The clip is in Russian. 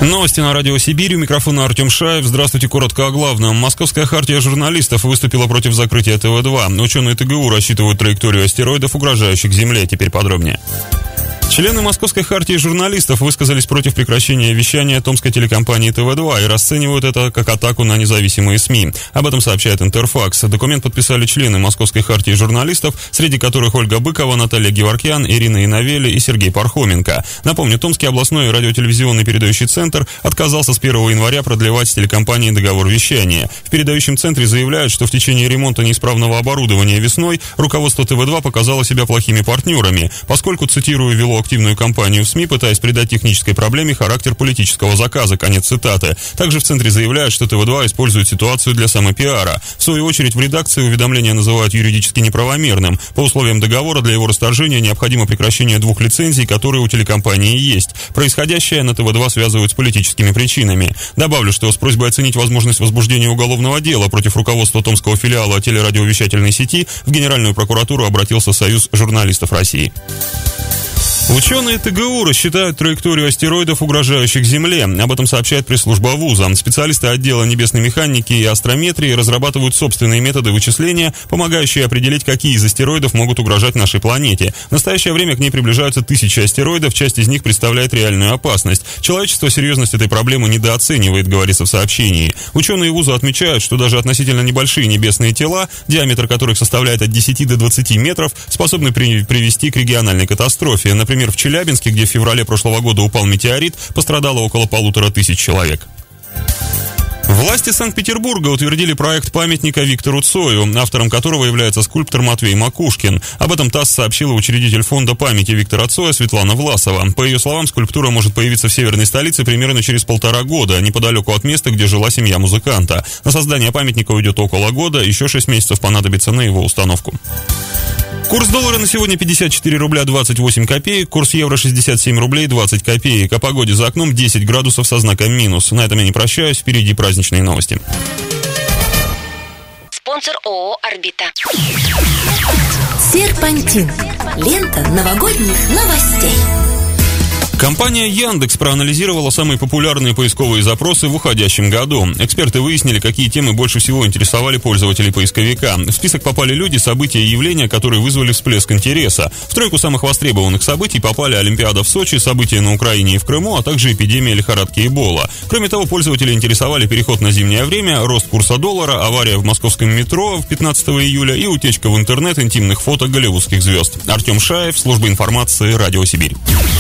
Новости на радио Сибирь. У микрофона Артем Шаев. Здравствуйте. Коротко о главном. Московская хартия журналистов выступила против закрытия ТВ-2. Ученые ТГУ рассчитывают траекторию астероидов, угрожающих Земле. Теперь подробнее. Члены Московской хартии журналистов высказались против прекращения вещания томской телекомпании ТВ-2 и расценивают это как атаку на независимые СМИ. Об этом сообщает Интерфакс. Документ подписали члены Московской хартии журналистов, среди которых Ольга Быкова, Наталья Геворкян, Ирина Иновели и Сергей Пархоменко. Напомню, Томский областной радиотелевизионный передающий центр отказался с 1 января продлевать с телекомпанией договор вещания. В передающем центре заявляют, что в течение ремонта неисправного оборудования весной руководство ТВ-2 показало себя плохими партнерами, поскольку, цитирую, вело активную кампанию в СМИ, пытаясь придать технической проблеме характер политического заказа. Конец цитаты. Также в центре заявляют, что ТВ-2 использует ситуацию для самопиара. В свою очередь в редакции уведомление называют юридически неправомерным. По условиям договора для его расторжения необходимо прекращение 2 лицензий, которые у телекомпании есть. Происходящее на ТВ-2 связывают с политическими причинами. Добавлю, что с просьбой оценить возможность возбуждения уголовного дела против руководства томского филиала телерадиовещательной сети в Генеральную прокуратуру обратился Союз журналистов России. Ученые ТГУ рассчитают траекторию астероидов, угрожающих Земле. Об этом сообщает пресс-служба вуза. Специалисты отдела небесной механики и астрометрии разрабатывают собственные методы вычисления, помогающие определить, какие из астероидов могут угрожать нашей планете. В настоящее время к ней приближаются тысячи астероидов, часть из них представляет реальную опасность. Человечество серьезность этой проблемы недооценивает, говорится в сообщении. Ученые вуза отмечают, что даже относительно небольшие небесные тела, диаметр которых составляет от 10 до 20 метров, способны привести к региональной катастрофе. Например, в Челябинске, где в феврале прошлого года упал метеорит, пострадало около 1500 человек. Власти Санкт-Петербурга утвердили проект памятника Виктору Цою, автором которого является скульптор Матвей Макушкин. Об этом ТАСС сообщила учредитель фонда памяти Виктора Цоя Светлана Власова. По ее словам, скульптура может появиться в северной столице примерно через 1,5 года, неподалеку от места, где жила семья музыканта. На создание памятника уйдет около года, еще 6 месяцев понадобится на его установку. Курс доллара на сегодня 54 рубля 28 копеек, курс евро 67 рублей 20 копеек. О погоде за окном 10 градусов со знаком минус. На этом я не прощаюсь, впереди праздничные новости. Спонсор ООО «Орбита». Серпантин. Лента новогодних новостей. Компания Яндекс проанализировала самые популярные поисковые запросы в уходящем году. Эксперты выяснили, какие темы больше всего интересовали пользователей поисковика. В список попали люди, события и явления, которые вызвали всплеск интереса. В тройку самых востребованных событий попали Олимпиада в Сочи, события на Украине и в Крыму, а также эпидемия лихорадки Эбола. Кроме того, пользователи интересовали переход на зимнее время, рост курса доллара, авария в московском метро 15 июля и утечка в интернет интимных фото голливудских звезд. Артем Шаев, служба информации, Радио Сибирь.